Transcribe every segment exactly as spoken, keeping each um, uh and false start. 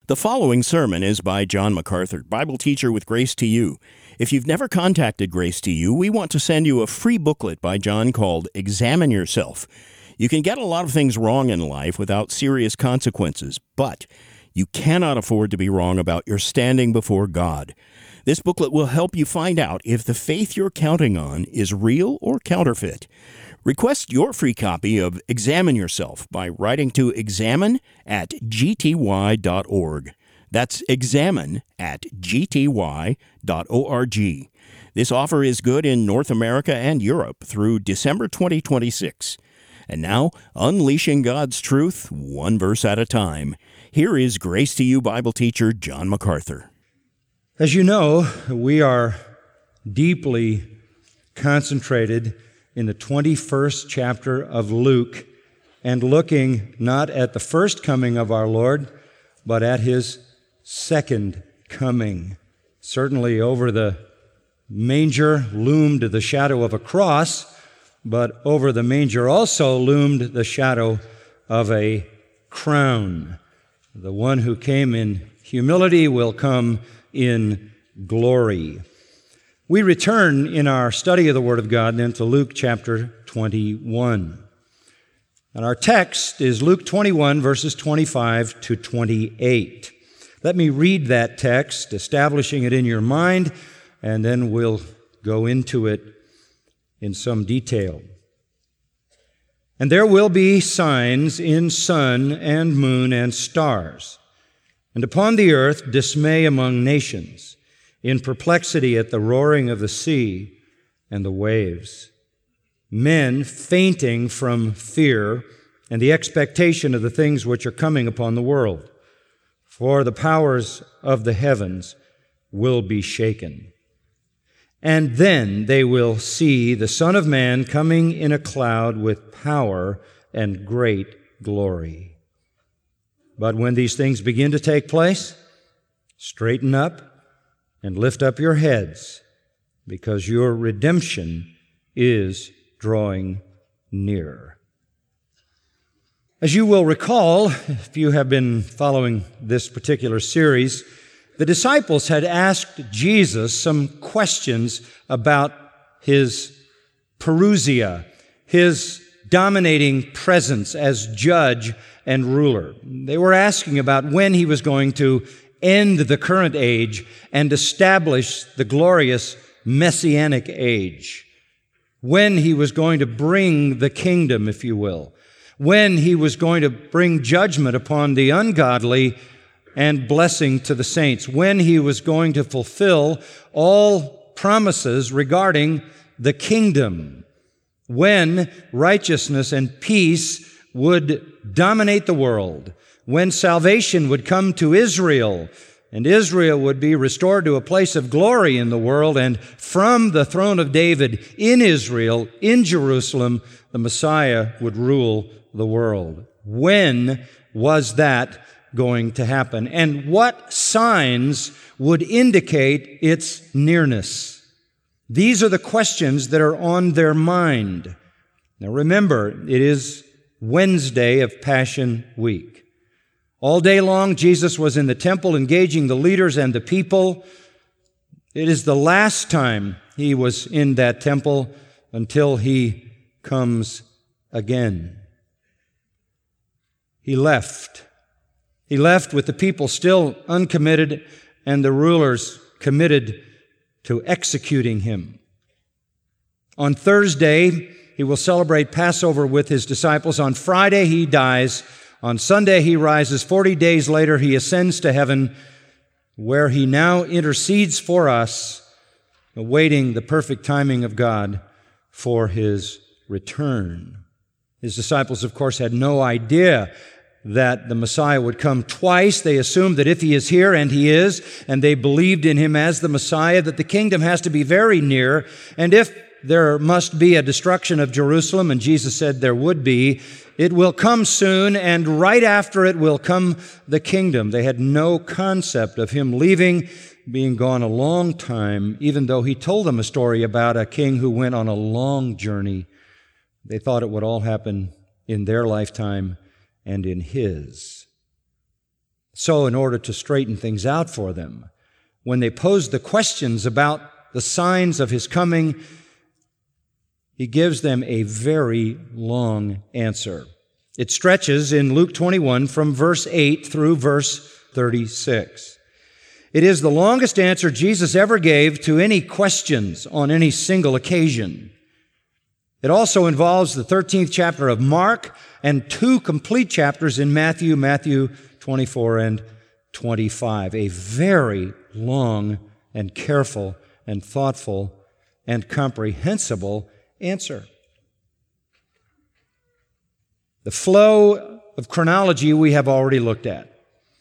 The following sermon is by John MacArthur, Bible teacher with Grace to You. If you've never contacted Grace to You, we want to send you a free booklet by John called Examine Yourself. You can get a lot of things wrong in life without serious consequences, but you cannot afford to be wrong about your standing before God. This booklet will help you find out if the faith you're counting on is real or counterfeit. Request your free copy of Examine Yourself by writing to examine at g t y dot org. That's examine at g t y dot org. This offer is good in North America and Europe through December twenty twenty-six. And now, unleashing God's truth, one verse at a time. Here is Grace to You Bible teacher John MacArthur. As you know, we are deeply concentrated in the twenty-first chapter of Luke and looking not at the first coming of our Lord, but at His second coming. Certainly over the manger loomed the shadow of a cross, but over the manger also loomed the shadow of a crown. The one who came in humility will come in glory. We return in our study of the Word of God then to Luke chapter twenty-one. And our text is Luke twenty-one, verses twenty-five to twenty-eight. Let me read that text, establishing it in your mind, and then we'll go into it in some detail. And there will be signs in sun and moon and stars, and upon the earth dismay among nations, in perplexity at the roaring of the sea and the waves, men fainting from fear and the expectation of the things which are coming upon the world. For the powers of the heavens will be shaken. And then they will see the Son of Man coming in a cloud with power and great glory. But when these things begin to take place, straighten up and lift up your heads, because your redemption is drawing near. As you will recall, if you have been following this particular series, the disciples had asked Jesus some questions about His parousia, His dominating presence as judge and ruler. They were asking about when He was going to end the current age and establish the glorious messianic age, when He was going to bring the kingdom, if you will, when He was going to bring judgment upon the ungodly and blessing to the saints, when He was going to fulfill all promises regarding the kingdom, when righteousness and peace would dominate the world, when salvation would come to Israel, and Israel would be restored to a place of glory in the world, and from the throne of David in Israel, in Jerusalem, the Messiah would rule the world. When was that going to happen? And what signs would indicate its nearness? These are the questions that are on their mind. Now remember, it is Wednesday of Passion Week. All day long, Jesus was in the temple engaging the leaders and the people. It is the last time He was in that temple until He comes again. He left. He left with the people still uncommitted and the rulers committed to executing Him. On Thursday, He will celebrate Passover with His disciples. On Friday, He dies. On Sunday, He rises. Forty days later, He ascends to heaven, where He now intercedes for us, awaiting the perfect timing of God for His return. His disciples, of course, had no idea that the Messiah would come twice. They assumed that if He is here, and He is, and they believed in Him as the Messiah, that the kingdom has to be very near, and if there must be a destruction of Jerusalem, and Jesus said there would be, it will come soon, and right after it will come the kingdom. They had no concept of Him leaving, being gone a long time, even though He told them a story about a king who went on a long journey. They thought it would all happen in their lifetime and in His. So in order to straighten things out for them, when they posed the questions about the signs of his coming, he gives them a very long answer. It stretches in Luke twenty-one from verse eight through verse thirty-six. It is the longest answer Jesus ever gave to any questions on any single occasion. It also involves the thirteenth chapter of Mark and two complete chapters in Matthew, Matthew twenty-four and twenty-five. A very long and careful and thoughtful and comprehensible answer. The flow of chronology we have already looked at.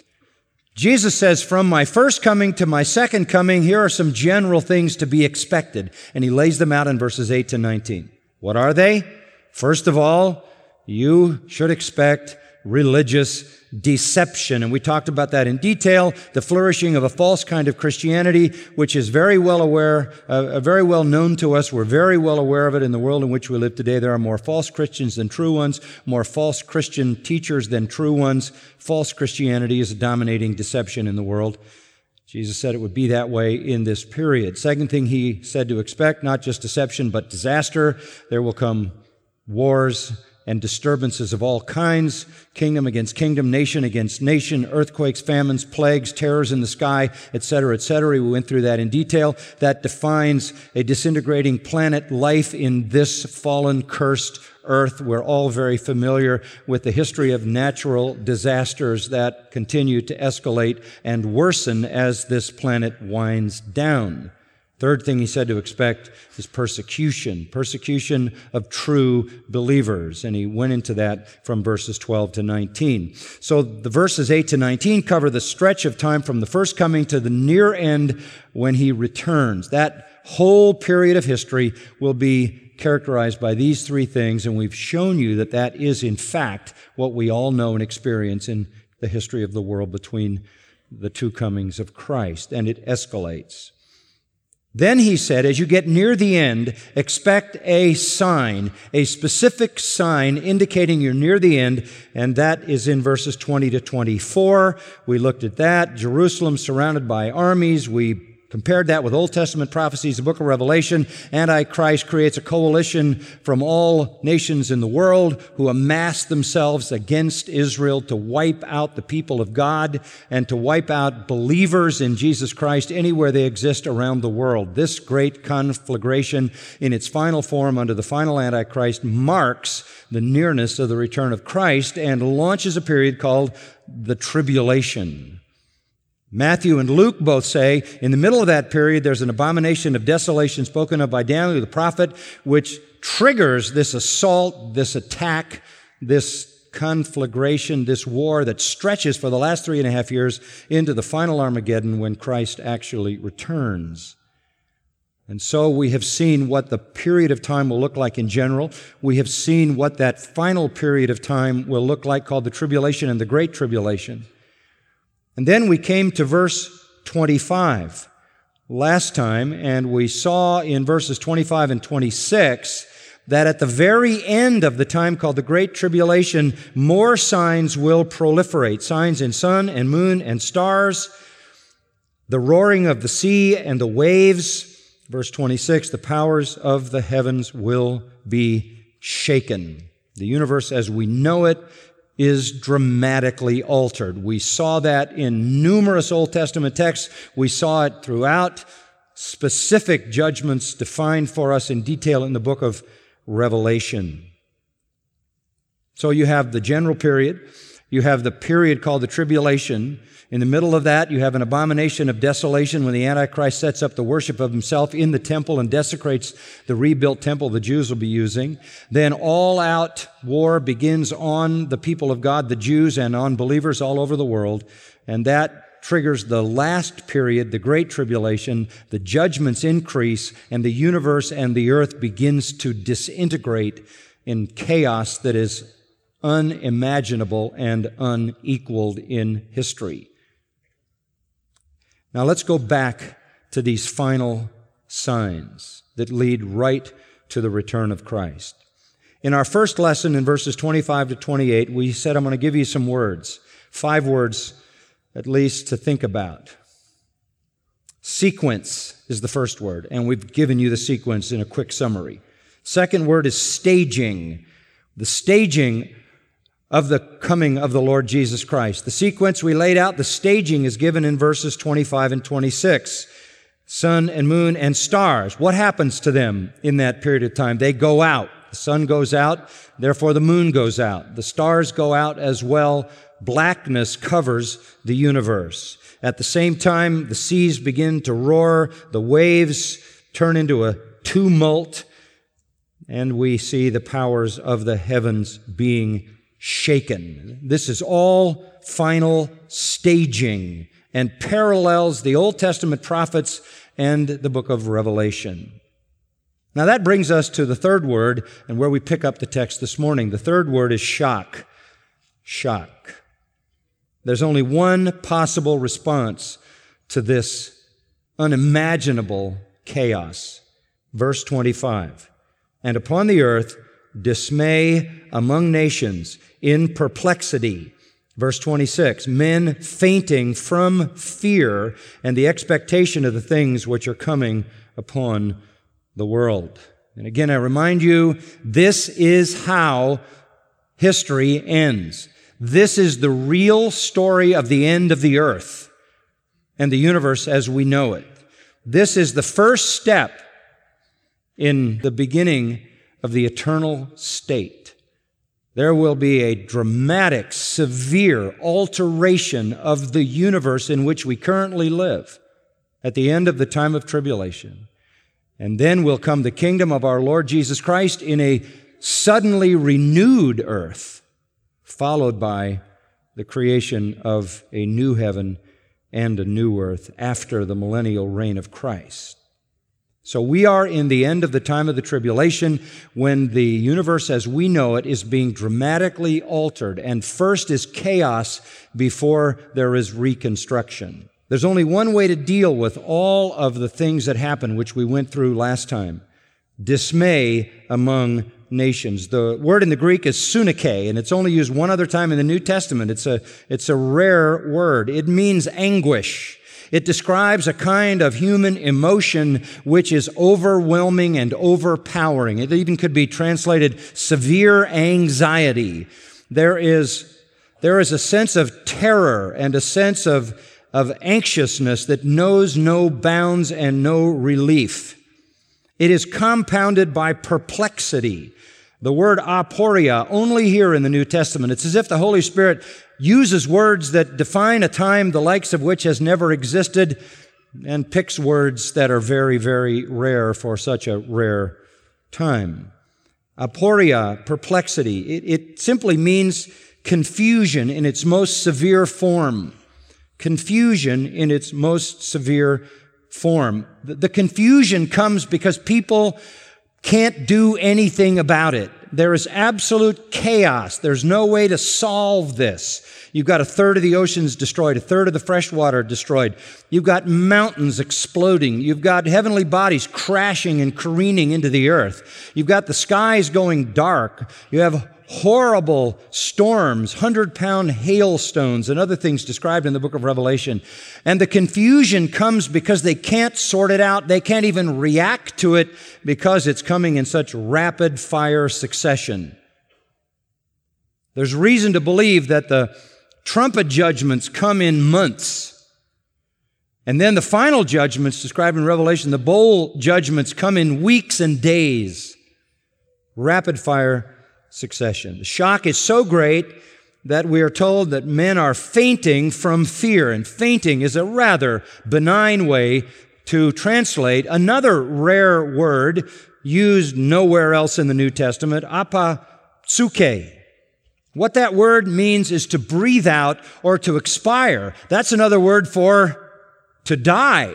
Jesus says, from my first coming to my second coming, here are some general things to be expected. And he lays them out in verses eight to nineteen. What are they? First of all, you should expect religious deception. And we talked about that in detail, the flourishing of a false kind of Christianity, which is very well aware, uh, very well known to us. We're very well aware of it in the world in which we live today. There are more false Christians than true ones, more false Christian teachers than true ones. False Christianity is a dominating deception in the world. Jesus said it would be that way in this period. Second thing he said to expect, not just deception, but disaster. There will come wars and disturbances of all kinds, kingdom against kingdom, nation against nation, earthquakes, famines, plagues, terrors in the sky, et cetera, et cetera. We went through that in detail. That defines a disintegrating planet, life in this fallen, cursed earth. We're all very familiar with the history of natural disasters that continue to escalate and worsen as this planet winds down. Third thing he said to expect is persecution, persecution of true believers. And he went into that from verses twelve to nineteen. So the verses eight to nineteen cover the stretch of time from the first coming to the near end when he returns. That whole period of history will be characterized by these three things, and we've shown you that that is, in fact, what we all know and experience in the history of the world between the two comings of Christ, and it escalates. Then he said, as you get near the end, expect a sign, a specific sign indicating you're near the end, and that is in verses twenty to twenty-four. We looked at that. Jerusalem surrounded by armies. We compared that with Old Testament prophecies, the book of Revelation. Antichrist creates a coalition from all nations in the world who amass themselves against Israel to wipe out the people of God and to wipe out believers in Jesus Christ anywhere they exist around the world. This great conflagration in its final form under the final Antichrist marks the nearness of the return of Christ and launches a period called the tribulation. Matthew and Luke both say, in the middle of that period, there's an abomination of desolation spoken of by Daniel the prophet, which triggers this assault, this attack, this conflagration, this war that stretches for the last three and a half years into the final Armageddon when Christ actually returns. And so we have seen what the period of time will look like in general. We have seen what that final period of time will look like, called the tribulation and the great tribulation. And then we came to verse twenty-five last time, and we saw in verses twenty-five and twenty-six that at the very end of the time called the Great Tribulation, more signs will proliferate. Signs in sun and moon and stars, the roaring of the sea and the waves. Verse twenty-six, the powers of the heavens will be shaken. The universe as we know it is dramatically altered. We saw that in numerous Old Testament texts. We saw it throughout specific judgments defined for us in detail in the book of Revelation. So you have the general period. You have the period called the tribulation. In the middle of that, you have an abomination of desolation when the Antichrist sets up the worship of himself in the temple and desecrates the rebuilt temple the Jews will be using. Then all-out war begins on the people of God, the Jews, and on believers all over the world. And that triggers the last period, the Great Tribulation. The judgments increase, and the universe and the earth begins to disintegrate in chaos that is unimaginable and unequaled in history. Now let's go back to these final signs that lead right to the return of Christ. In our first lesson in verses twenty-five to twenty-eight, we said I'm going to give you some words, five words at least to think about. Sequence is the first word, and we've given you the sequence in a quick summary. Second word is staging. The staging of the coming of the Lord Jesus Christ. The sequence we laid out, the staging is given in verses twenty-five and twenty-six. Sun and moon and stars. What happens to them in that period of time? They go out. The sun goes out, therefore the moon goes out. The stars go out as well. Blackness covers the universe. At the same time, the seas begin to roar, the waves turn into a tumult, and we see the powers of the heavens being shaken. This is all final staging and parallels the Old Testament prophets and the book of Revelation. Now that brings us to the third word, and where we pick up the text this morning. The third word is shock. Shock. There's only one possible response to this unimaginable chaos. Verse twenty-five. And upon the earth, dismay among nations, in perplexity. Verse twenty-six, men fainting from fear and the expectation of the things which are coming upon the world. And again, I remind you, this is how history ends. This is the real story of the end of the earth and the universe as we know it. This is the first step in the beginning of the eternal state. There will be a dramatic, severe alteration of the universe in which we currently live at the end of the time of tribulation. And then will come the kingdom of our Lord Jesus Christ in a suddenly renewed earth, followed by the creation of a new heaven and a new earth after the millennial reign of Christ. So we are in the end of the time of the tribulation when the universe as we know it is being dramatically altered. And first is chaos before there is reconstruction. There's only one way to deal with all of the things that happen, which we went through last time. Dismay among nations. The word in the Greek is sunike, and it's only used one other time in the New Testament. It's a, it's a rare word. It means anguish. It describes a kind of human emotion which is overwhelming and overpowering. It even could be translated severe anxiety. There is, there is a sense of terror and a sense of of anxiousness that knows no bounds and no relief. It is compounded by perplexity. The word aporia, only here in the New Testament. It's as if the Holy Spirit uses words that define a time the likes of which has never existed and picks words that are very, very rare for such a rare time. Aporia, perplexity. It, it simply means confusion in its most severe form. Confusion in its most severe form. The confusion comes because people can't do anything about it. There is absolute chaos. There's no way to solve this. You've got a third of the oceans destroyed, a third of the fresh water destroyed. You've got mountains exploding. You've got heavenly bodies crashing and careening into the earth. You've got the skies going dark. You have horrible storms, hundred-pound hailstones, and other things described in the book of Revelation. And the confusion comes because they can't sort it out. They can't even react to it because it's coming in such rapid-fire succession. There's reason to believe that the trumpet judgments come in months. And then the final judgments described in Revelation, the bowl judgments, come in weeks and days. Rapid-fire succession. The shock is so great that we are told that men are fainting from fear, and fainting is a rather benign way to translate another rare word used nowhere else in the New Testament, apatsuke. What that word means is to breathe out or to expire. That's another word for to die.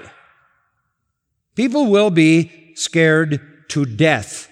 People will be scared to death.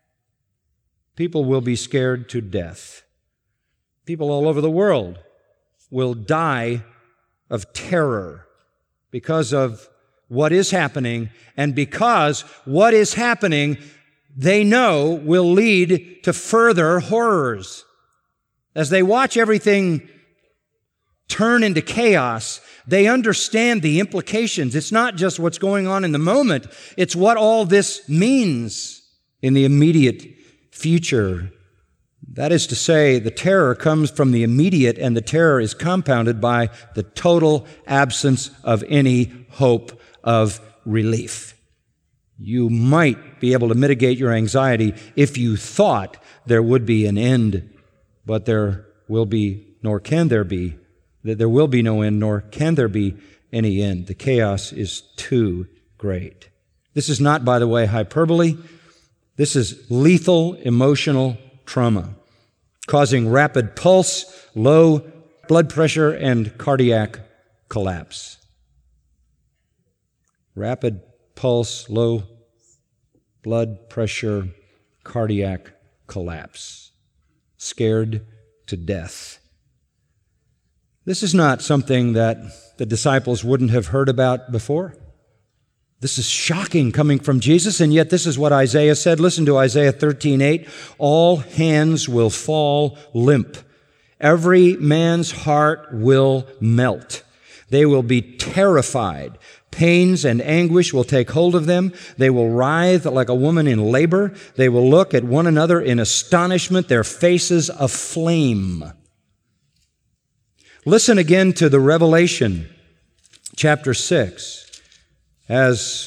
People will be scared to death. People all over the world will die of terror because of what is happening, and because what is happening, they know, will lead to further horrors. As they watch everything turn into chaos, they understand the implications. It's not just what's going on in the moment, it's what all this means in the immediate future. That is to say, the terror comes from the immediate, and the terror is compounded by the total absence of any hope of relief. You might be able to mitigate your anxiety if you thought there would be an end, but there will be, nor can there be, that there will be no end, nor can there be any end. The chaos is too great. This is not, by the way, hyperbole. This is lethal emotional trauma, causing rapid pulse, low blood pressure, and cardiac collapse. Rapid pulse, low blood pressure, cardiac collapse. Scared to death. This is not something that the disciples wouldn't have heard about before. This is shocking coming from Jesus, and yet this is what Isaiah said. Listen to Isaiah thirteen eight. All hands will fall limp. Every man's heart will melt. They will be terrified. Pains and anguish will take hold of them. They will writhe like a woman in labor. They will look at one another in astonishment, their faces aflame. Listen again to the Revelation, chapter six, as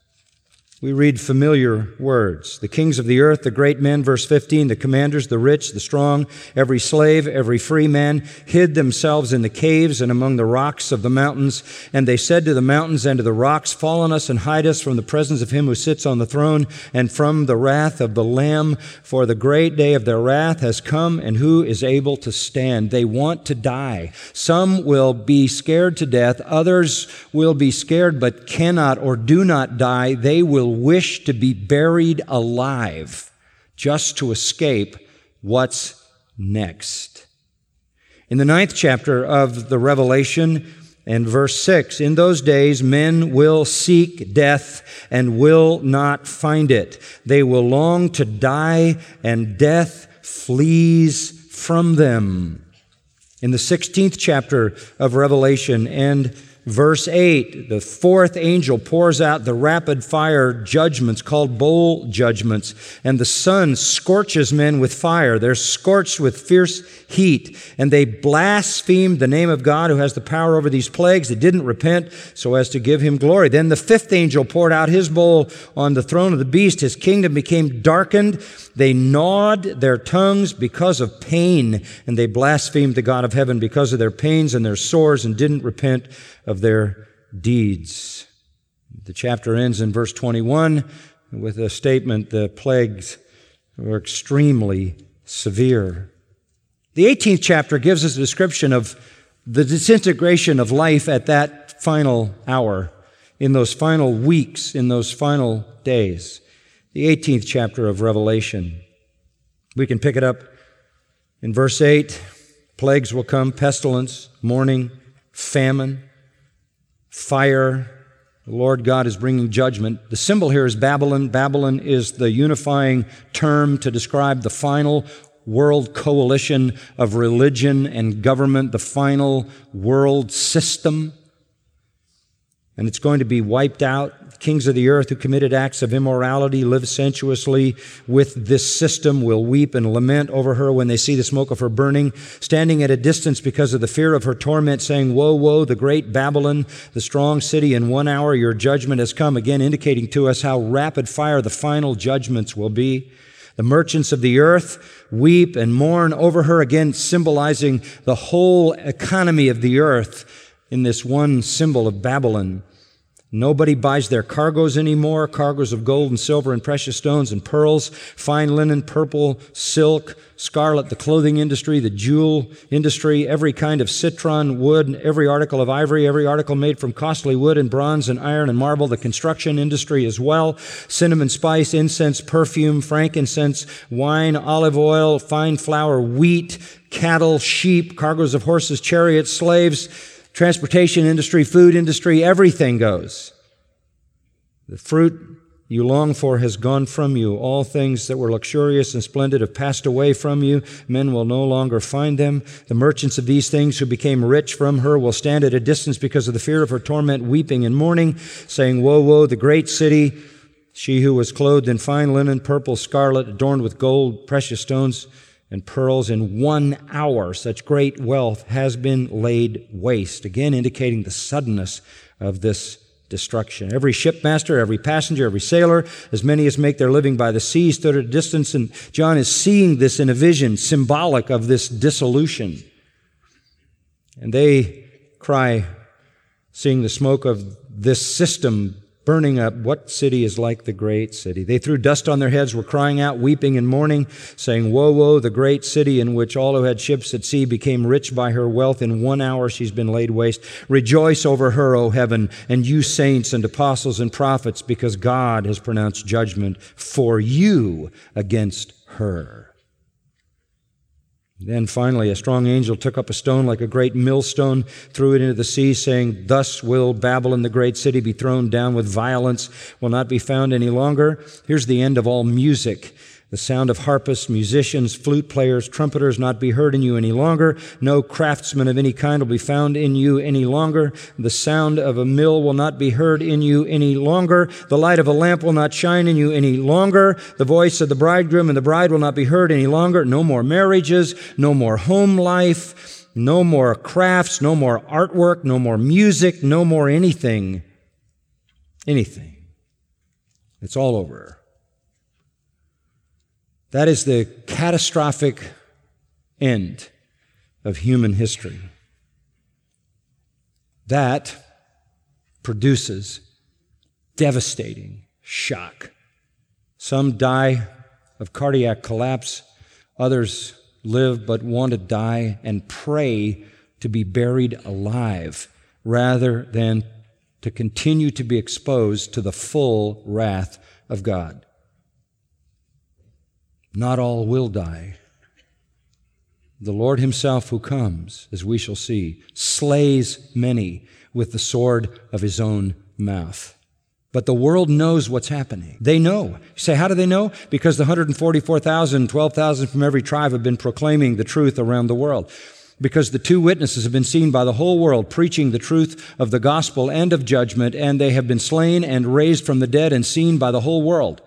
we read familiar words. The kings of the earth, the great men, verse fifteen, the commanders, the rich, the strong, every slave, every free man, hid themselves in the caves and among the rocks of the mountains. And they said to the mountains and to the rocks, fall on us and hide us from the presence of him who sits on the throne and from the wrath of the Lamb. For the great day of their wrath has come, and who is able to stand? They want to die. Some will be scared to death. Others will be scared but cannot or do not die. They will wish to be buried alive just to escape what's next. In the ninth chapter of the Revelation and verse six, in those days men will seek death and will not find it. They will long to die, and death flees from them. In the sixteenth chapter of Revelation and verse eight, the fourth angel pours out the rapid fire judgments called bowl judgments, and the sun scorches men with fire. They're scorched with fierce heat, and they blasphemed the name of God who has the power over these plagues. They didn't repent so as to give him glory. Then the fifth angel poured out his bowl on the throne of the beast. His kingdom became darkened. They gnawed their tongues because of pain, and they blasphemed the God of heaven because of their pains and their sores, and didn't repent of their deeds. The chapter ends in verse twenty-one with a statement: the plagues were extremely severe. The eighteenth chapter gives us a description of the disintegration of life at that final hour, in those final weeks, in those final days. The eighteenth chapter of Revelation. We can pick it up in verse eight. Plagues will come: pestilence, mourning, famine, fire. The Lord God is bringing judgment. The symbol here is Babylon. Babylon is the unifying term to describe the final world coalition of religion and government, the final world system. And it's going to be wiped out. Kings of the earth who committed acts of immorality, live sensuously with this system, will weep and lament over her when they see the smoke of her burning, standing at a distance because of the fear of her torment, saying, woe, woe, the great Babylon, the strong city, in one hour your judgment has come. Again, indicating to us how rapid fire the final judgments will be. The merchants of the earth weep and mourn over her, again symbolizing the whole economy of the earth in this one symbol of Babylon. Nobody buys their cargoes anymore, cargoes of gold and silver and precious stones and pearls, fine linen, purple, silk, scarlet, the clothing industry, the jewel industry, every kind of citron, wood, every article of ivory, every article made from costly wood and bronze and iron and marble, the construction industry as well, cinnamon, spice, incense, perfume, frankincense, wine, olive oil, fine flour, wheat, cattle, sheep, cargoes of horses, chariots, slaves, transportation industry, food industry, everything goes. The fruit you long for has gone from you. All things that were luxurious and splendid have passed away from you. Men will no longer find them. The merchants of these things who became rich from her will stand at a distance because of the fear of her torment, weeping and mourning, saying, Woe, woe, the great city, she who was clothed in fine linen, purple, scarlet, adorned with gold, precious stones, and pearls. In one hour such great wealth has been laid waste. Again, indicating the suddenness of this destruction. Every shipmaster, every passenger, every sailor, as many as make their living by the sea, stood at a distance, and John is seeing this in a vision, symbolic of this dissolution. And they cry, seeing the smoke of this system burning up, what city is like the great city? They threw dust on their heads, were crying out, weeping and mourning, saying, Woe, woe, the great city in which all who had ships at sea became rich by her wealth. In one hour she's been laid waste. Rejoice over her, O heaven, and you saints and apostles and prophets, because God has pronounced judgment for you against her. Then finally, a strong angel took up a stone like a great millstone, threw it into the sea, saying, Thus will Babylon, the great city, be thrown down with violence, will not be found any longer. Here's the end of all music. The sound of harpists, musicians, flute players, trumpeters not be heard in you any longer. No craftsman of any kind will be found in you any longer. The sound of a mill will not be heard in you any longer. The light of a lamp will not shine in you any longer. The voice of the bridegroom and the bride will not be heard any longer. No more marriages, no more home life, no more crafts, no more artwork, no more music, no more anything. Anything. It's all over. That is the catastrophic end of human history. That produces devastating shock. Some die of cardiac collapse. Others live but want to die and pray to be buried alive rather than to continue to be exposed to the full wrath of God. Not all will die. The Lord himself who comes, as we shall see, slays many with the sword of his own mouth. But the world knows what's happening. They know. You say, how do they know? Because the one hundred forty-four thousand, twelve thousand from every tribe have been proclaiming the truth around the world. Because the two witnesses have been seen by the whole world preaching the truth of the gospel and of judgment, and they have been slain and raised from the dead and seen by the whole world.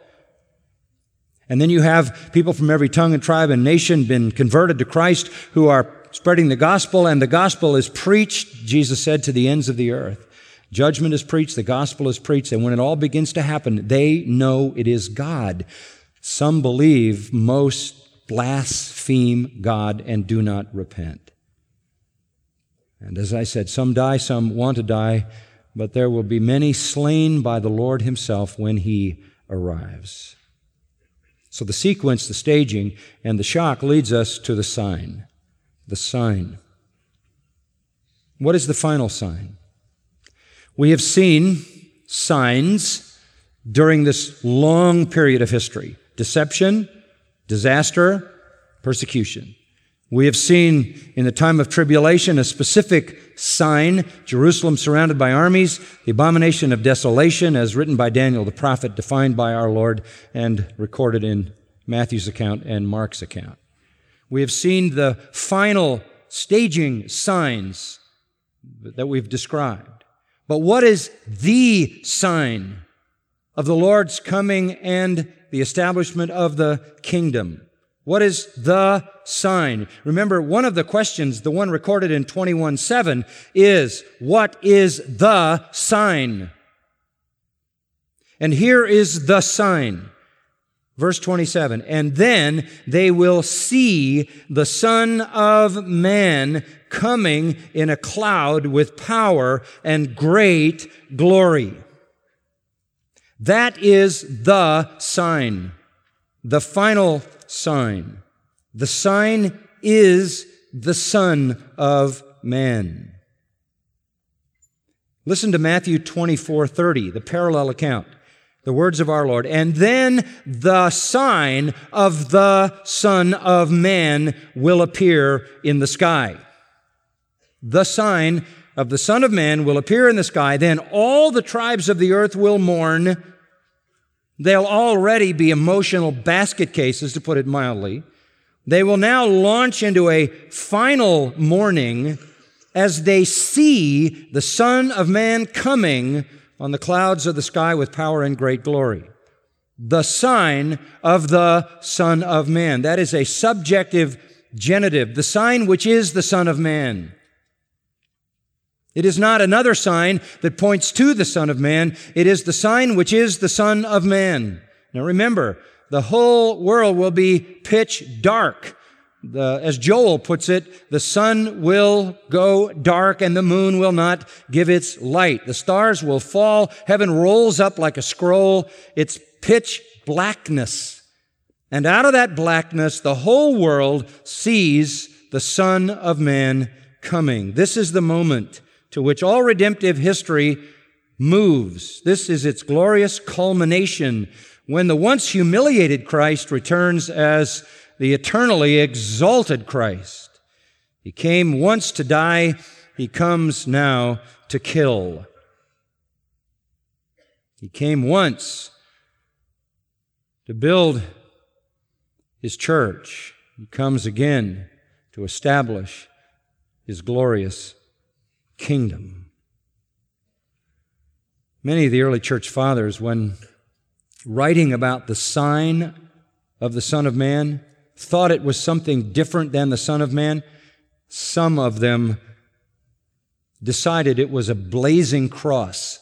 And then you have people from every tongue and tribe and nation been converted to Christ who are spreading the gospel, and the gospel is preached, Jesus said, to the ends of the earth. Judgment is preached, the gospel is preached, and when it all begins to happen, they know it is God. Some believe, most blaspheme God and do not repent. And as I said, some die, some want to die, but there will be many slain by the Lord himself when he arrives. So the sequence, the staging, and the shock leads us to the sign. The sign. What is the final sign? We have seen signs during this long period of history. Deception, disaster, persecution. We have seen in the time of tribulation a specific sign, Jerusalem surrounded by armies, the abomination of desolation as written by Daniel the prophet, defined by our Lord and recorded in Matthew's account and Mark's account. We have seen the final staging signs that we've described. But what is the sign of the Lord's coming and the establishment of the kingdom? What is the sign? Remember, one of the questions, the one recorded in twenty-one seven, is, what is the sign? And here is the sign. Verse twenty-seven, and then they will see the Son of Man coming in a cloud with power and great glory. That is the sign, the final sign. The sign is the Son of Man. Listen to Matthew twenty-four thirty, the parallel account. The words of our Lord. And then the sign of the Son of Man will appear in the sky. The sign of the Son of Man will appear in the sky. Then all the tribes of the earth will mourn, They'll already be emotional basket cases, to put it mildly. They will now launch into a final mourning as they see the Son of Man coming on the clouds of the sky with power and great glory. The sign of the Son of Man. That is a subjective genitive. The sign which is the Son of Man. It is not another sign that points to the Son of Man. It is the sign which is the Son of Man. Now remember, the whole world will be pitch dark. The, as Joel puts it, the sun will go dark and the moon will not give its light. The stars will fall. Heaven rolls up like a scroll. It's pitch blackness. And out of that blackness, the whole world sees the Son of Man coming. This is the moment to which all redemptive history moves. This is its glorious culmination when the once humiliated Christ returns as the eternally exalted Christ. He came once to die. He comes now to kill. He came once to build His church. He comes again to establish His glorious kingdom. Many of the early church fathers, when writing about the sign of the Son of Man, thought it was something different than the Son of Man. Some of them decided it was a blazing cross.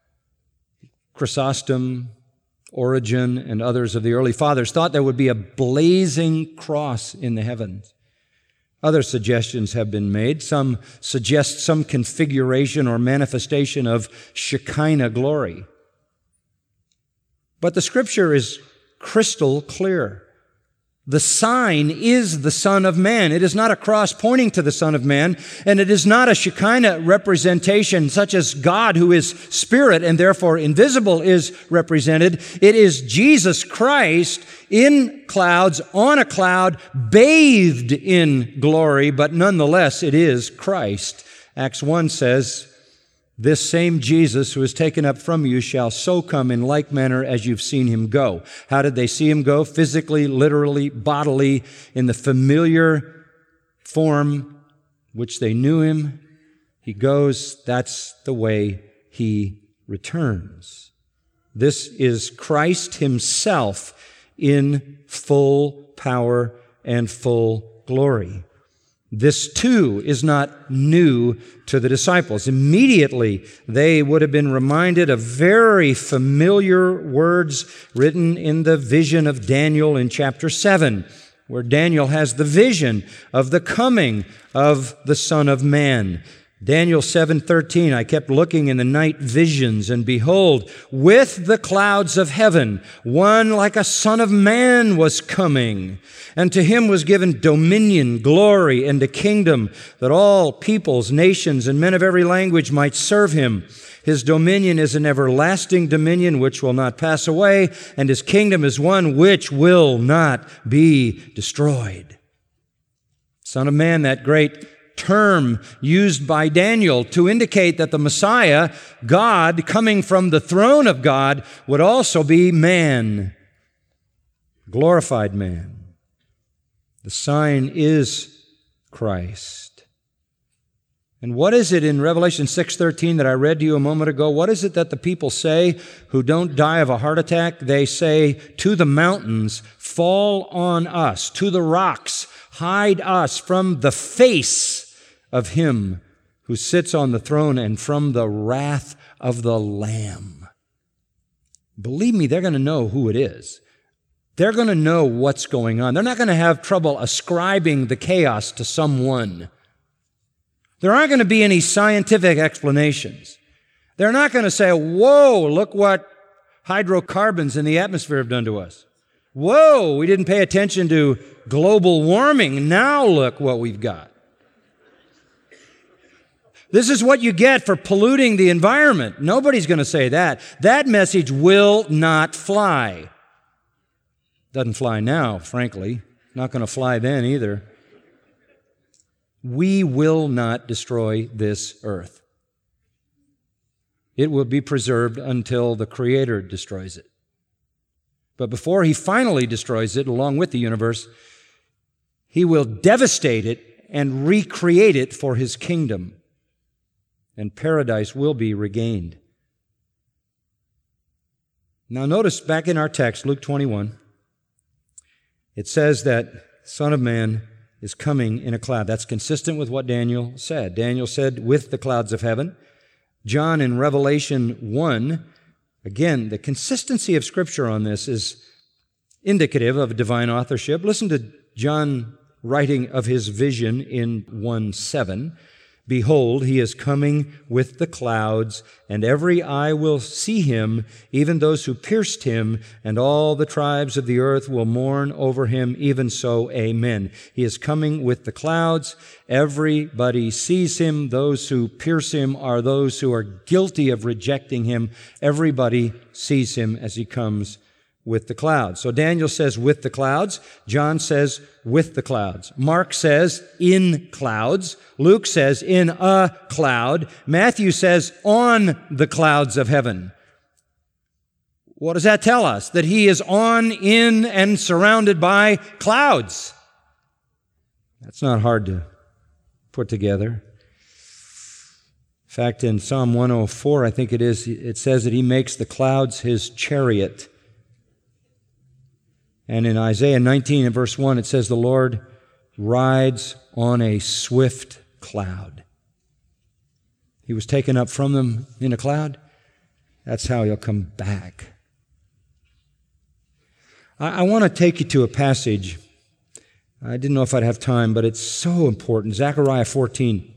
Chrysostom, Origen, and others of the early fathers thought there would be a blazing cross in the heavens. Other suggestions have been made. Some suggest some configuration or manifestation of Shekinah glory. But the Scripture is crystal clear. The sign is the Son of Man. It is not a cross pointing to the Son of Man, and it is not a Shekinah representation such as God, who is spirit and therefore invisible, is represented. It is Jesus Christ in clouds, on a cloud, bathed in glory, but nonetheless it is Christ. Acts one says, "This same Jesus who is taken up from you shall so come in like manner as you've seen Him go." How did they see Him go? Physically, literally, bodily, in the familiar form which they knew Him. He goes, that's the way He returns. This is Christ Himself in full power and full glory. This, too, is not new to the disciples. Immediately, they would have been reminded of very familiar words written in the vision of Daniel in chapter seven, where Daniel has the vision of the coming of the Son of Man. Daniel seven thirteen, "I kept looking in the night visions, and behold, with the clouds of heaven, one like a son of man was coming. And to him was given dominion, glory, and a kingdom, that all peoples, nations, and men of every language might serve him. His dominion is an everlasting dominion which will not pass away, and his kingdom is one which will not be destroyed." Son of Man, that great term used by Daniel to indicate that the Messiah, God, coming from the throne of God, would also be man, glorified man. The sign is Christ. And what is it in Revelation six thirteen that I read to you a moment ago? What is it that the people say who don't die of a heart attack? They say, "To the mountains, fall on us. To the rocks, hide us from the face of Him who sits on the throne and from the wrath of the Lamb." Believe me, they're going to know who it is. They're going to know what's going on. They're not going to have trouble ascribing the chaos to someone. There aren't going to be any scientific explanations. They're not going to say, "Whoa, look what hydrocarbons in the atmosphere have done to us. Whoa, we didn't pay attention to global warming. Now look what we've got. This is what you get for polluting the environment." Nobody's going to say that. That message will not fly. Doesn't fly now, frankly. Not going to fly then either. We will not destroy this earth. It will be preserved until the Creator destroys it. But before he finally destroys it, along with the universe, he will devastate it and recreate it for his kingdom. And paradise will be regained. Now notice back in our text, Luke twenty-one, it says that Son of Man is coming in a cloud. That's consistent with what Daniel said. Daniel said, with the clouds of heaven. John in Revelation one, again, the consistency of Scripture on this is indicative of divine authorship. Listen to John writing of his vision in one seven. Behold, he is coming with the clouds, and every eye will see him, even those who pierced him, and all the tribes of the earth will mourn over him. Even so, amen. He is coming with the clouds. Everybody sees him. Those who pierce him are those who are guilty of rejecting him. Everybody sees him as he comes with the clouds. So Daniel says with the clouds. John says with the clouds. Mark says in clouds. Luke says in a cloud. Matthew says on the clouds of heaven. What does that tell us? That he is on, in, and surrounded by clouds. That's not hard to put together. In fact, in Psalm one oh four, I think it is, it says that he makes the clouds his chariot. And in Isaiah nineteen and verse one, it says the Lord rides on a swift cloud. He was taken up from them in a cloud. That's how he'll come back. I, I want to take you to a passage. I didn't know if I'd have time, but it's so important. Zechariah fourteen.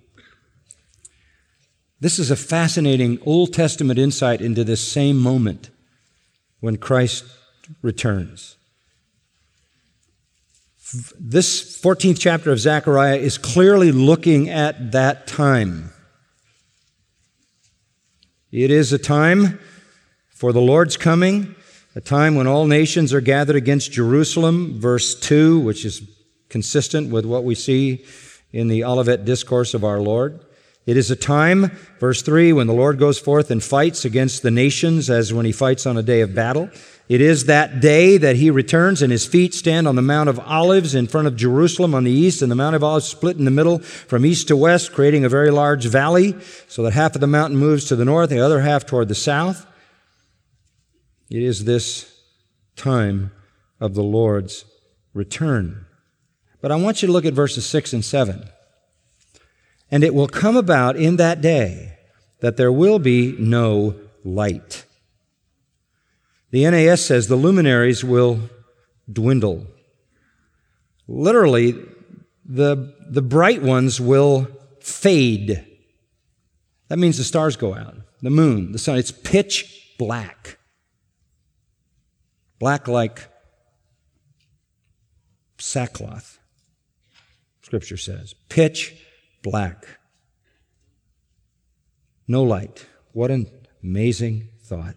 This is a fascinating Old Testament insight into this same moment when Christ returns. This fourteenth chapter of Zechariah is clearly looking at that time. It is a time for the Lord's coming, a time when all nations are gathered against Jerusalem, verse two, which is consistent with what we see in the Olivet Discourse of our Lord. It is a time, verse three, when the Lord goes forth and fights against the nations as when he fights on a day of battle. It is that day that he returns and his feet stand on the Mount of Olives in front of Jerusalem on the east, and the Mount of Olives split in the middle from east to west, creating a very large valley so that half of the mountain moves to the north, the other half toward the south. It is this time of the Lord's return. But I want you to look at verses six and seven. And it will come about in that day that there will be no light. The N A S says the luminaries will dwindle. Literally, the, the bright ones will fade. That means the stars go out, the moon, the sun. It's pitch black. Black like sackcloth, Scripture says. Pitch black. No light. What an amazing thought.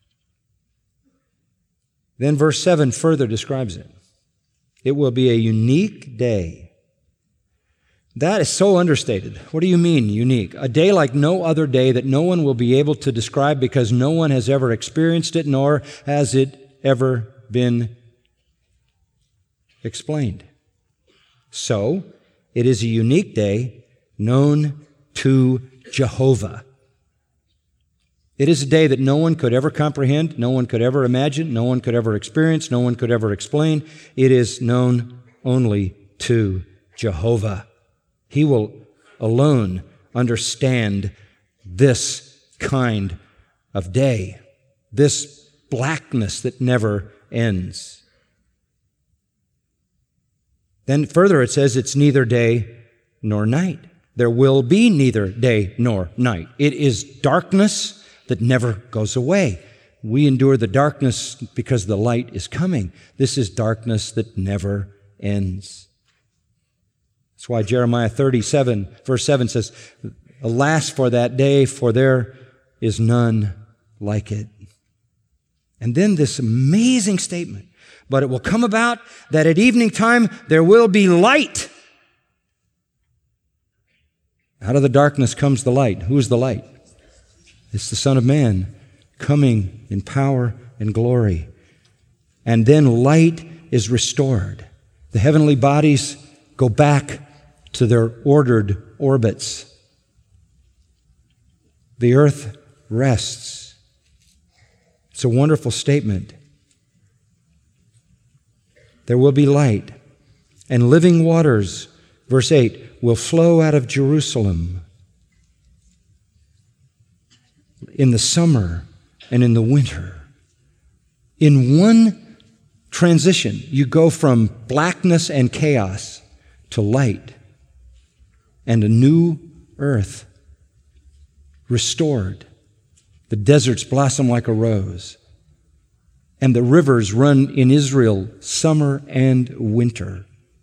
Then verse seven further describes it. It will be a unique day. That is so understated. What do you mean, unique? A day like no other day that no one will be able to describe because no one has ever experienced it, nor has it ever been explained. So, it is a unique day known to Jehovah. It is a day that no one could ever comprehend, no one could ever imagine, no one could ever experience, no one could ever explain. It is known only to Jehovah. He will alone understand this kind of day, this blackness that never ends. Then further it says it's neither day nor night. There will be neither day nor night. It is darkness that never goes away. We endure the darkness because the light is coming. This is darkness that never ends. That's why Jeremiah thirty-seven, verse seven says, alas for that day, for there is none like it. And then this amazing statement, but it will come about that at evening time there will be light. Out of the darkness comes the light. Who is the light? It's the Son of Man coming in power and glory. And then light is restored. The heavenly bodies go back to their ordered orbits. The earth rests. It's a wonderful statement. There will be light, and living waters, verse eight, will flow out of Jerusalem in the summer and in the winter. In one transition, you go from blackness and chaos to light and a new earth restored. The deserts blossom like a rose, and the rivers run in Israel summer and winter.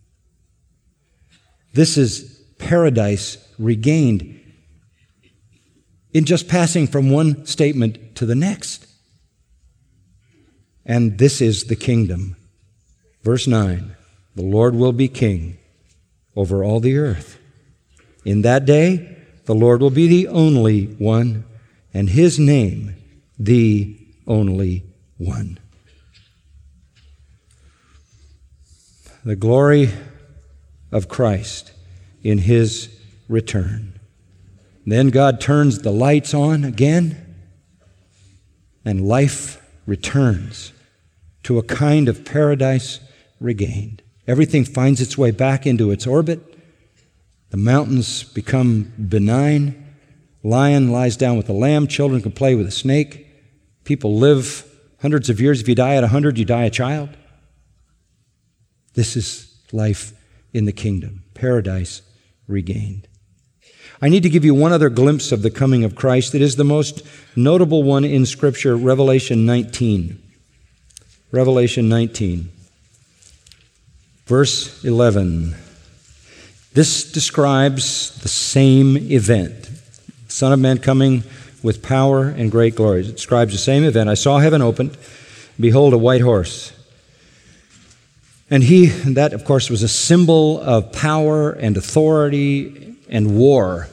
This is paradise regained in just passing from one statement to the next. And this is the kingdom. Verse nine, the Lord will be king over all the earth. In that day, the Lord will be the only one, and his name, the only one. The glory of Christ in his return. Then God turns the lights on again, and life returns to a kind of paradise regained. Everything finds its way back into its orbit. The mountains become benign. Lion lies down with the lamb. Children can play with a snake. People live hundreds of years. If you die at a hundred, you die a child. This is life in the kingdom, paradise regained. I need to give you one other glimpse of the coming of Christ. It is the most notable one in Scripture, Revelation nineteen. Revelation nineteen, verse eleven. This describes the same event. Son of Man coming with power and great glory. It describes the same event. I saw heaven opened. Behold, a white horse. And he, and that of course was a symbol of power and authority and war.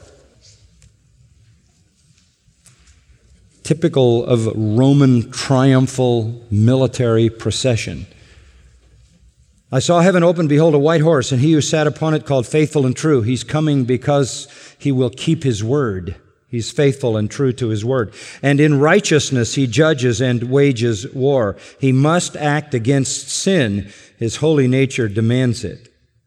Typical of Roman triumphal military procession. I saw heaven open, behold, a white horse, and he who sat upon it called Faithful and True. He's coming because he will keep his word. He's faithful and true to his word. And in righteousness he judges and wages war. He must act against sin. His holy nature demands it.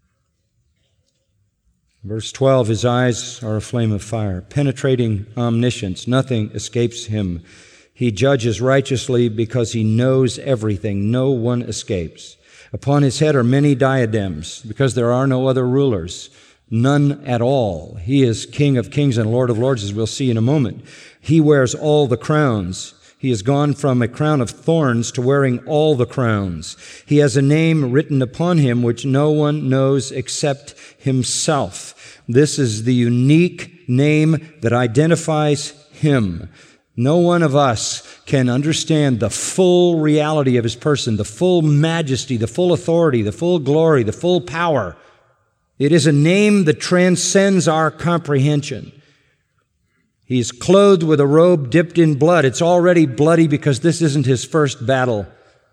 Verse twelve, his eyes are a flame of fire, penetrating omniscience. Nothing escapes him. He judges righteously because he knows everything. No one escapes. Upon his head are many diadems because there are no other rulers. None at all. He is King of kings and Lord of lords, as we'll see in a moment. He wears all the crowns. He has gone from a crown of thorns to wearing all the crowns. He has a name written upon him which no one knows except himself. This is the unique name that identifies him. No one of us can understand the full reality of his person, the full majesty, the full authority, the full glory, the full power. It is a name that transcends our comprehension. He's clothed with a robe dipped in blood. It's already bloody because this isn't his first battle.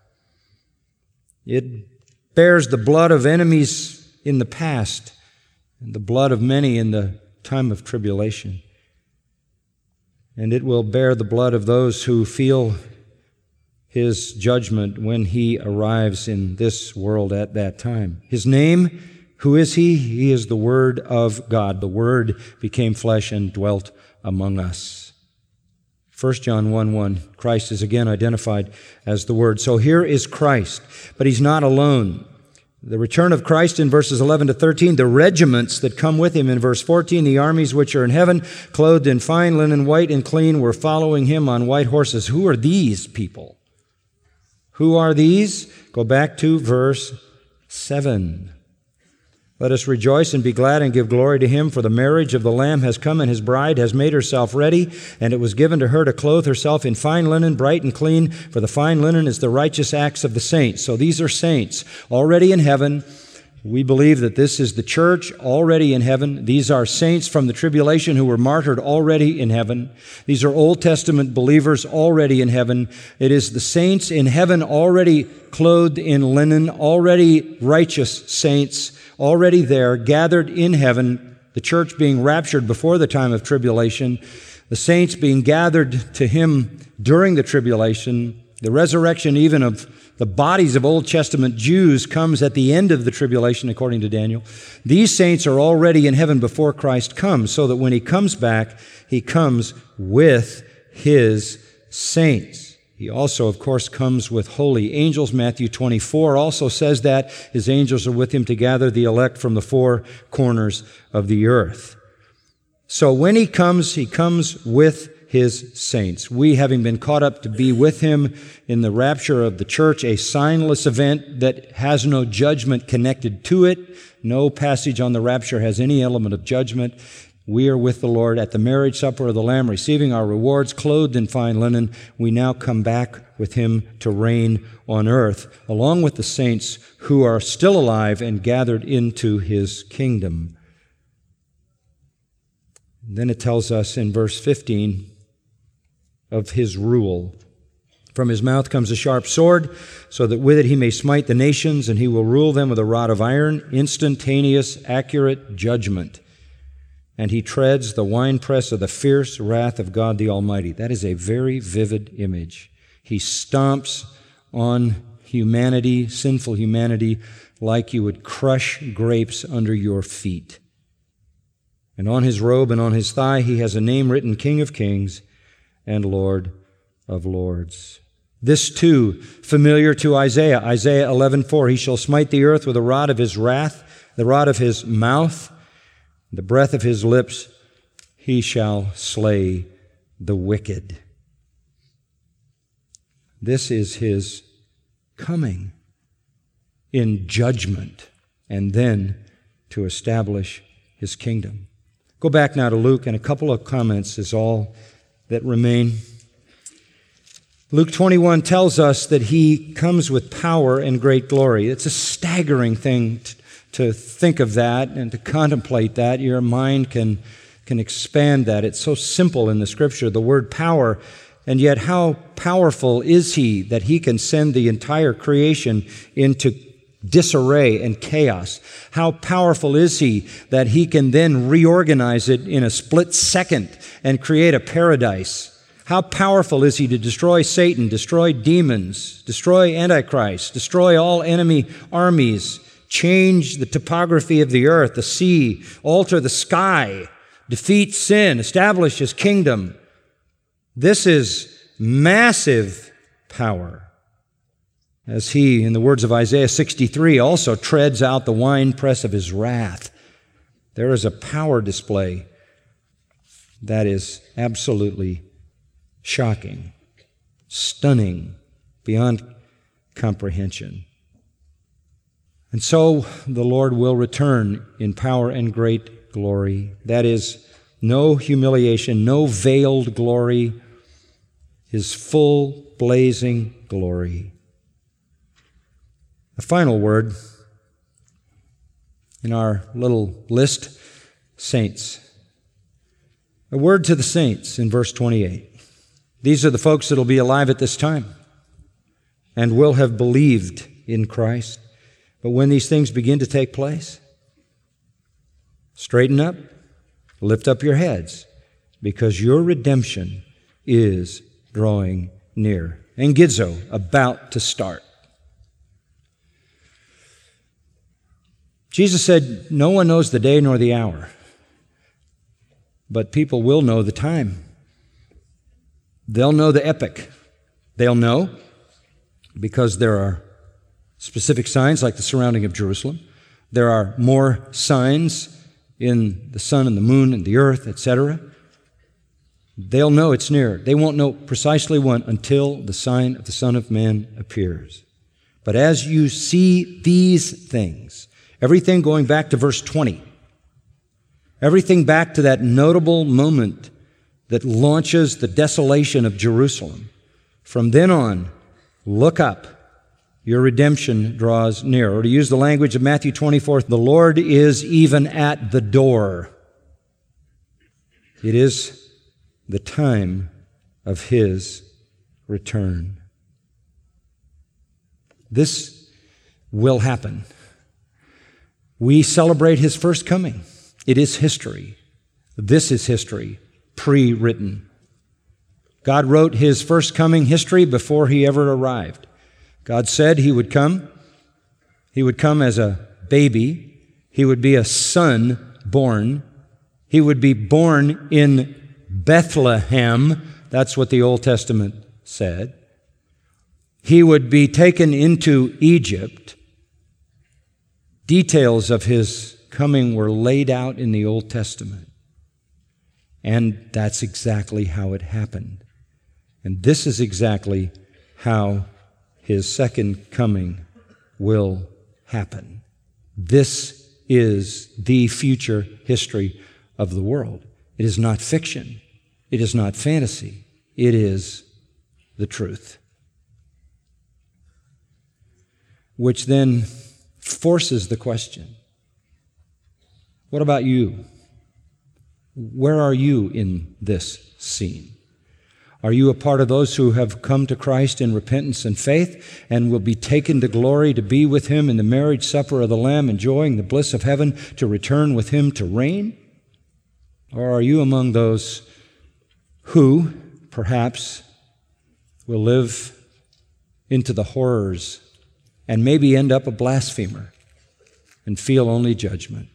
It bears the blood of enemies in the past and the blood of many in the time of tribulation. And it will bear the blood of those who feel his judgment when he arrives in this world at that time. His name, who is he? He is the Word of God. The Word became flesh and dwelt among us. First John one one, Christ is again identified as the Word. So here is Christ, but he's not alone. The return of Christ in verses eleven to thirteen, the regiments that come with him in verse fourteen, the armies which are in heaven, clothed in fine linen, white and clean, were following him on white horses. Who are these people? Who are these? Go back to verse seven. Let us rejoice and be glad and give glory to him, for the marriage of the Lamb has come, and his bride has made herself ready, and it was given to her to clothe herself in fine linen, bright and clean, for the fine linen is the righteous acts of the saints. So these are saints already in heaven, We believe that this is the church already in heaven. These are saints from the tribulation who were martyred already in heaven. These are Old Testament believers already in heaven. It is the saints in heaven already clothed in linen, already righteous saints, already there, gathered in heaven, the church being raptured before the time of tribulation, the saints being gathered to Him during the tribulation, the resurrection even of the bodies of Old Testament Jews comes at the end of the tribulation, according to Daniel. These saints are already in heaven before Christ comes, so that when He comes back, He comes with His saints. He also, of course, comes with holy angels. Matthew twenty-four also says that His angels are with Him to gather the elect from the four corners of the earth. So when He comes, He comes with His saints. We, having been caught up to be with Him in the rapture of the church, a signless event that has no judgment connected to it. No passage on the rapture has any element of judgment. We are with the Lord at the marriage supper of the Lamb, receiving our rewards, clothed in fine linen. We now come back with Him to reign on earth, along with the saints who are still alive and gathered into His kingdom. And then it tells us in verse fifteen, of His rule. From His mouth comes a sharp sword, so that with it He may smite the nations, and He will rule them with a rod of iron, instantaneous, accurate judgment. And He treads the winepress of the fierce wrath of God the Almighty. That is a very vivid image. He stomps on humanity, sinful humanity, like you would crush grapes under your feet. And on His robe and on His thigh He has a name written, King of Kings and Lord of Lords. This too, familiar to Isaiah, Isaiah eleven four, He shall smite the earth with the rod of His wrath, the rod of His mouth, the breath of His lips, He shall slay the wicked. This is His coming in judgment and then to establish His kingdom. Go back now to Luke, and a couple of comments is all that remain. Luke twenty-one tells us that He comes with power and great glory. It's a staggering thing t- to think of that and to contemplate that. Your mind can, can expand that. It's so simple in the Scripture, the word power, and yet how powerful is He that He can send the entire creation into disarray and chaos? How powerful is He that He can then reorganize it in a split second and create a paradise? How powerful is He to destroy Satan, destroy demons, destroy Antichrist, destroy all enemy armies, change the topography of the earth, the sea, alter the sky, defeat sin, establish His kingdom. This is massive power. As He, in the words of Isaiah sixty-three, also treads out the winepress of His wrath. There is a power display that is absolutely shocking, stunning, beyond comprehension. And so the Lord will return in power and great glory. That is, no humiliation, no veiled glory, His full blazing glory. The final word in our little list, saints. A word to the saints in verse twenty-eight. These are the folks that will be alive at this time and will have believed in Christ. But when these things begin to take place, straighten up, lift up your heads, because your redemption is drawing near. Engidzo, about to start. Jesus said, no one knows the day nor the hour, but people will know the time. They'll know the epoch. They'll know because there are specific signs like the surrounding of Jerusalem. There are more signs in the sun and the moon and the earth, et cetera. They'll know it's near. They won't know precisely when until the sign of the Son of Man appears. But as you see these things, everything going back to verse twenty, everything back to that notable moment that launches the desolation of Jerusalem, from then on, look up Your redemption draws near. Or to use the language of Matthew twenty-four, the Lord is even at the door. It is the time of His return. This will happen. We celebrate His first coming. It is history. This is history, pre-written. God wrote His first coming history before He ever arrived. God said He would come. He would come as a baby. He would be a son born. He would be born in Bethlehem. That's what the Old Testament said. He would be taken into Egypt. Details of His coming were laid out in the Old Testament. And that's exactly how it happened. And this is exactly how His second coming will happen. This is the future history of the world. It is not fiction. It is not fantasy. It is the truth. Which then forces the question, what about you? Where are you in this scene? Are you a part of those who have come to Christ in repentance and faith and will be taken to glory to be with Him in the marriage supper of the Lamb, enjoying the bliss of heaven, to return with Him to reign? Or are you among those who, perhaps, will live into the horrors and maybe end up a blasphemer and feel only judgment?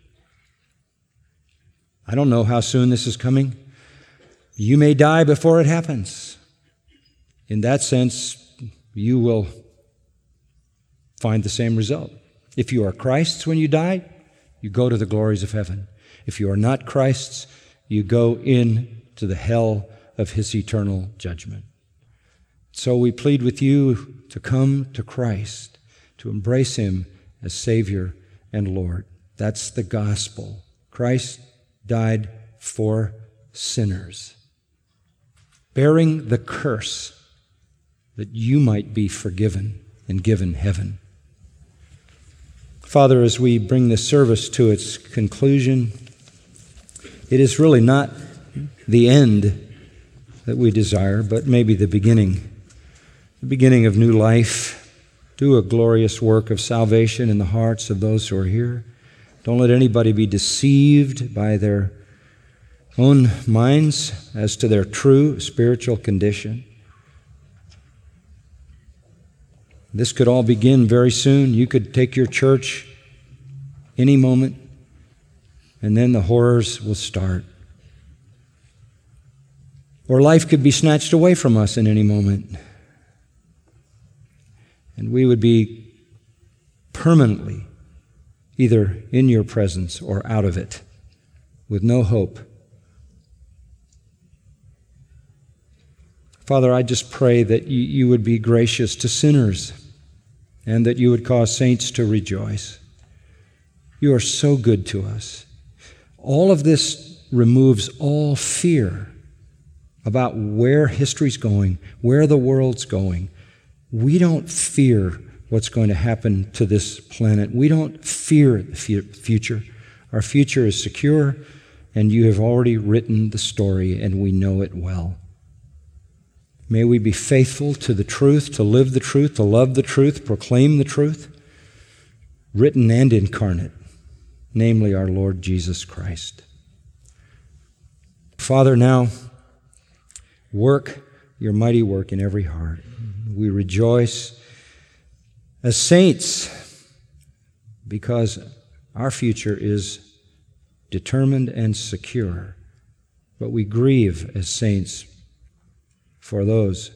I don't know how soon this is coming. You may die before it happens. In that sense, you will find the same result. If you are Christ's when you die, you go to the glories of heaven. If you are not Christ's, you go into the hell of His eternal judgment. So we plead with you to come to Christ, to embrace Him as Savior and Lord. That's the gospel. Christ died for sinners, bearing the curse that you might be forgiven and given heaven. Father, as we bring this service to its conclusion, it is really not the end that we desire, but maybe the beginning, the beginning of new life. Do a glorious work of salvation in the hearts of those who are here. Don't let anybody be deceived by their own minds as to their true spiritual condition. This could all begin very soon. You could take your church any moment, and then the horrors will start. Or life could be snatched away from us in any moment, and we would be permanently either in your presence or out of it, with no hope. Father, I just pray that you, you would be gracious to sinners and that you would cause saints to rejoice. You are so good to us. All of this removes all fear about where history's going, where the world's going. We don't fear what's going to happen to this planet. We don't fear the future. Our future is secure, and you have already written the story, and we know it well. May we be faithful to the truth, to live the truth, to love the truth, proclaim the truth, written and incarnate, namely our Lord Jesus Christ. Father, now work your mighty work in every heart. We rejoice as saints because our future is determined and secure, but we grieve as saints for those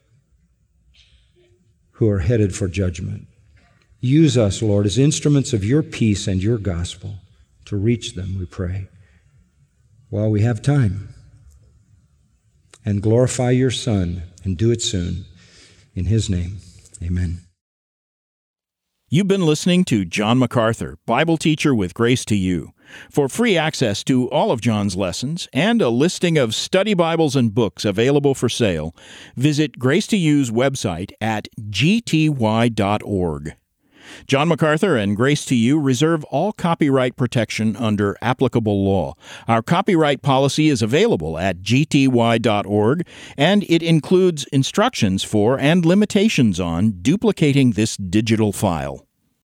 who are headed for judgment. Use us, Lord, as instruments of your peace and your gospel to reach them, we pray, while we have time. And glorify your Son, and do it soon. In His name, amen. You've been listening to John MacArthur, Bible teacher with Grace to You. For free access to all of John's lessons and a listing of study Bibles and books available for sale, visit Grace to You's website at g t y dot org. John MacArthur and Grace to You reserve all copyright protection under applicable law. Our copyright policy is available at g t y dot org, and it includes instructions for and limitations on duplicating this digital file.